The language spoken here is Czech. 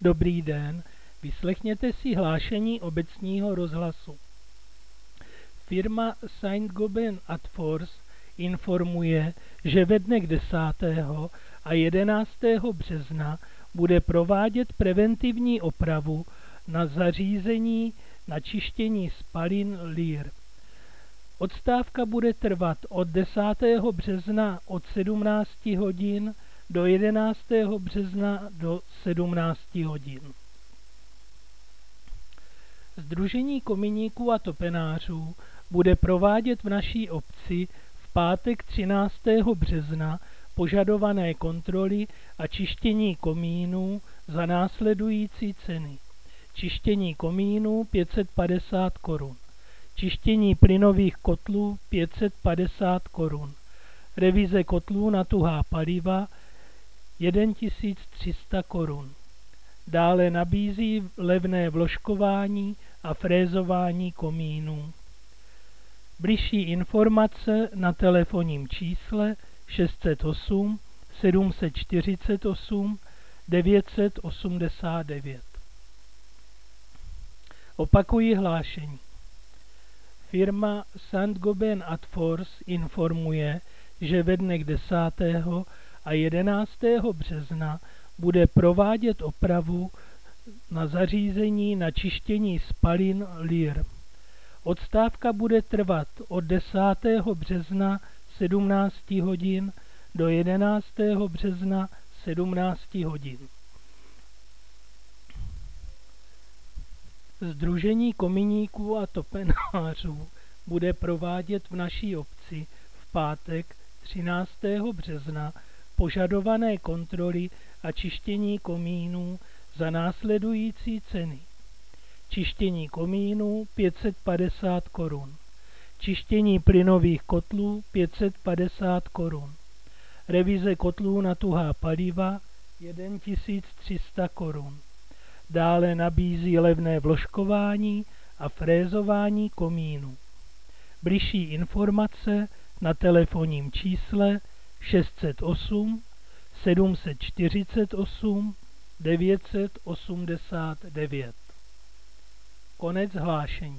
Dobrý den, vyslechněte si hlášení obecního rozhlasu. Firma Saint-Gobain Adfors informuje, že ve dnech 10. a 11. března bude provádět preventivní opravu na zařízení na čištění spalin Lear. Odstávka bude trvat od 10. března od 17 hodin do 11. března do 17 hodin. Sdružení kominíků a topenářů bude provádět v naší obci v pátek 13. března požadované kontroly a čištění komínů za následující ceny. Čištění komínů 550 korun. Čištění plynových kotlů 550 korun. Revize kotlů na tuhá paliva 1300 korun. Dále nabízí levné vložkování a frézování komínů. Bližší informace na telefonním čísle 608 748 989. Opakuji hlášení. Firma Saint-Gobain Adfors informuje, že ve dnech 10. a 11. března bude provádět opravu na zařízení na čištění spalin Lear. Odstávka bude trvat od 10. března 17 hodin do 11. března 17 hodin. Sdružení kominíků a topenářů bude provádět v naší obci v pátek 13. března požadované kontroly a čištění komínů za následující ceny. Čištění komínů 550 korun. Čištění plynových kotlů 550 korun. Revize kotlů na tuhá paliva 1300 korun. Dále nabízí levné vložkování a frézování komínů. Bližší informace na telefonním čísle 608 748 989. Konec hlášení.